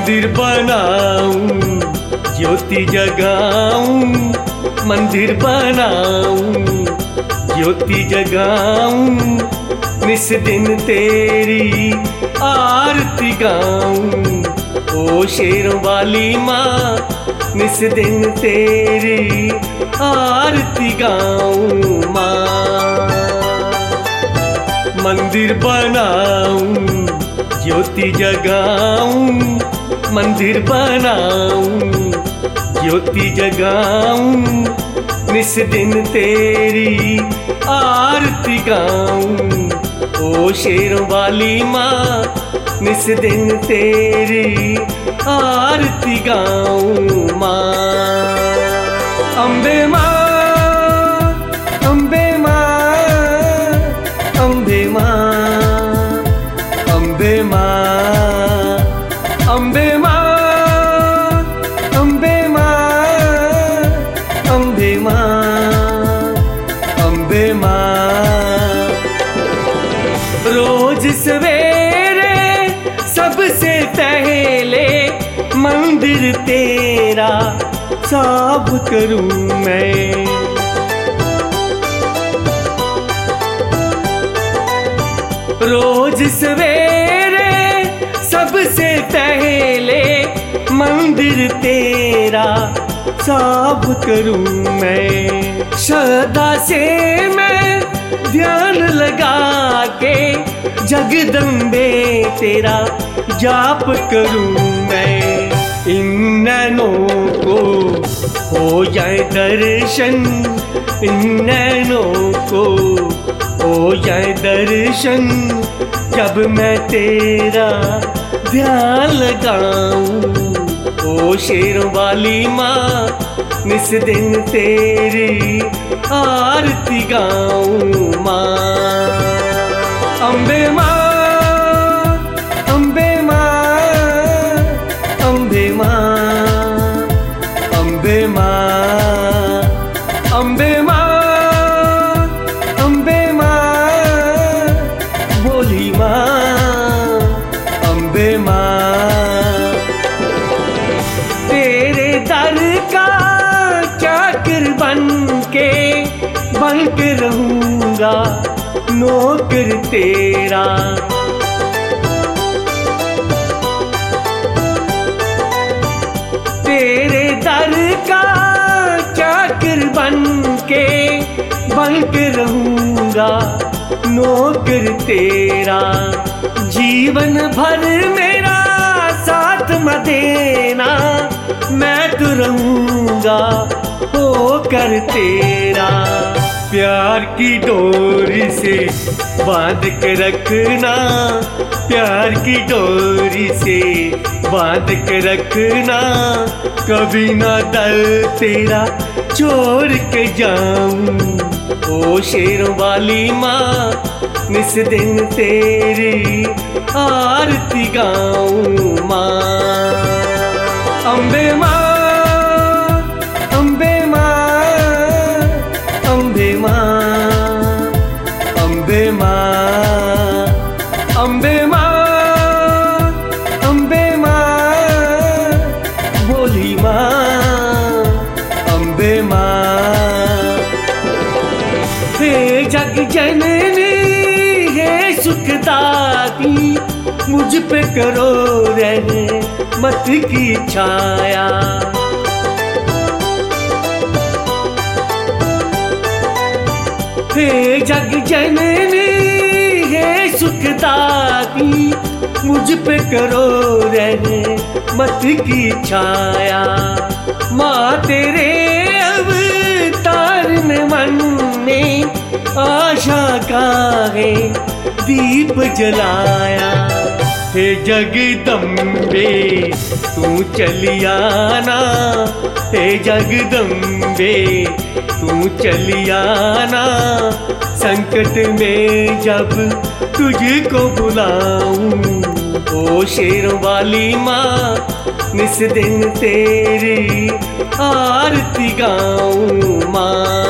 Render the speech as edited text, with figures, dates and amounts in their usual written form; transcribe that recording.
मंदिर बनाऊं, ज्योति जगाऊं, मंदिर बनाऊं, ज्योति जगाऊं, निस दिन तेरी आरती गाऊं। ओ शेरों वाली माँ, निस दिन तेरी आरती गाऊं माँ। मंदिर बनाऊं, ज्योति जगाऊं, मंदिर बनाऊं, ज्योति जगाऊं, निस दिन तेरी आरती गाऊं। ओ शेरों वाली माँ, निस दिन तेरी आरती गाऊं माँ। अम्बे माँ, अम्बे माँ, अम्बे माँ, अम्बे माँ, अम्बे माँ, अम्बे माँ, अम्बे माँ, अम्बे माँ। रोज सवेरे सबसे पहले मंदिर तेरा साफ करूं मैं। रोज सवेरे सबसे पहले मंदिर तेरा साफ करूं मैं। श्रद्धा से मैं ध्यान लगा के जगदम्बे तेरा जाप करूं मैं। इन नैनों को हो जाए दर्शन, इन नैनों को हो जाए दर्शन, जब मैं तेरा ध्यान लगाऊं। ओ शेरों वाली माँ, निस दिन तेरी आरती गाऊं माँ। अम्बे माँ, अम्बे माँ, अम्बे माँ, अम्बे माँ, अम्बे माँ, अम्बे माँ, भोली माँ, अम्बे माँ। तेरे दर का चाकर बन के रहूंगा नौकर तेरा। तेरे दर का चाकर बन के रहूंगा नौकर तेरा। जीवन भर मेरा साथ मत देना, मैं तो रहूंगा होकर तेरा। प्यार की डोरी से बांध के रखना, प्यार की डोरी से बांध के रखना, कभी ना दर तेरा छोड़ के जाऊं। ओ शेरों वाली माँ, निस दिन तेरी आरती गाऊं माँ। अम्बे माँ, अम्बे माँ, अम्बे माँ, अम्बे माँ, अम्बे माँ, अम्बे माँ, भोली माँ, अम्बे माँ। हे जग जननी, हे सुखदाती, मुझ पे करो रहमत की छाया। हे जग जननी, हे सुखदाती, मुझ पे करो रहमत की छाया। माँ तेरे अवतार में मन में आशा का है दीप जलाया। हे जगदम्बे तू चली आना, हे जगदम्बे तू चली आना, संकट में जब तुझको बुलाऊं। ओ शेरों वाली माँ, निस दिन तेरी आरती गाऊं माँ।